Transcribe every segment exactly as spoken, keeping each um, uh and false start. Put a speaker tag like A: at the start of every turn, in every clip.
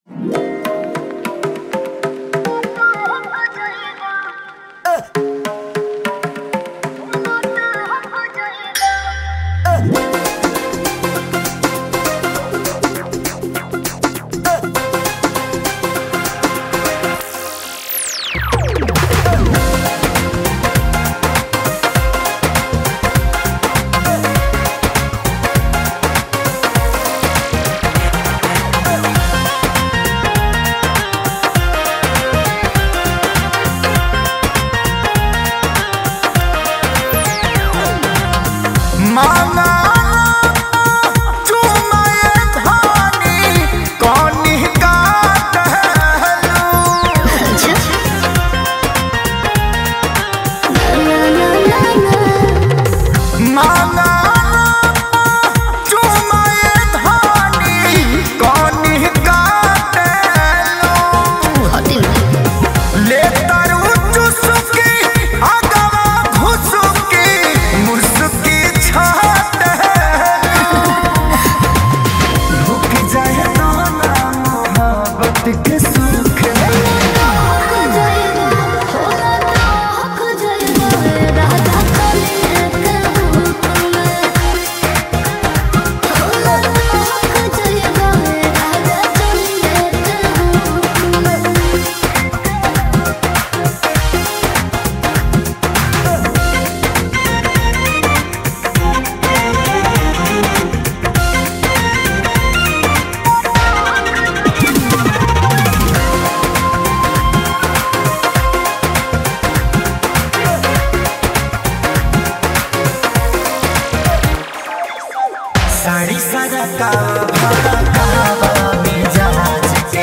A: साड़ी सारा का भरा कहवा मिजाज के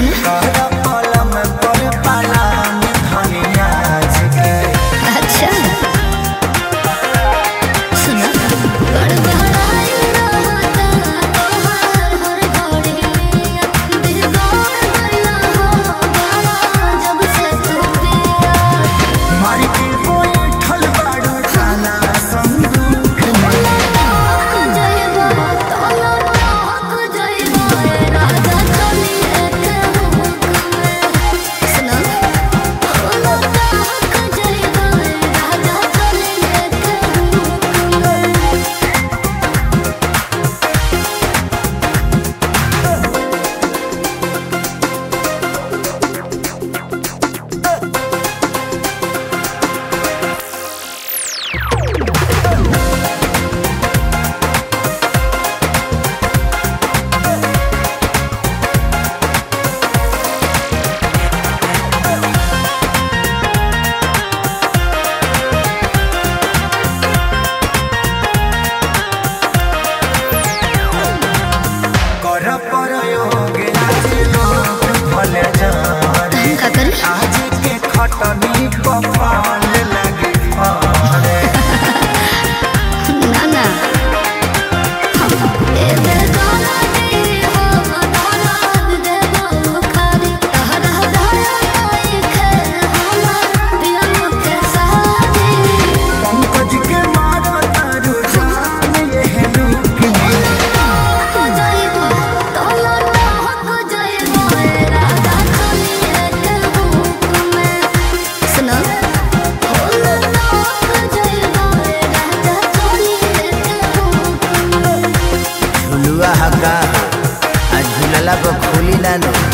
A: कर कलम पर पालान धनिया के।
B: अच्छा सुना बड़ बहराई रहता तोहार हर घड़ी दीवार भइला हो बड़ा जब से तू पिया
A: मारी के बैठल बाड़ू खाना संदूक आज के खटनी पपाल लगे फरे
B: ना ना ए बेगाना दी हो दौलत देबो खाली तहरा धराई के हमर पिया के साथी
A: पंकज के मारो तारू जान ये लुक
B: हो जाइबो दौलत हो जाइबो राजा चली के भूख में सुनो दौलत हो जाइबो राजा चली के भूख में
C: झुलुआ हका आ झुलला पर खोली ना नो।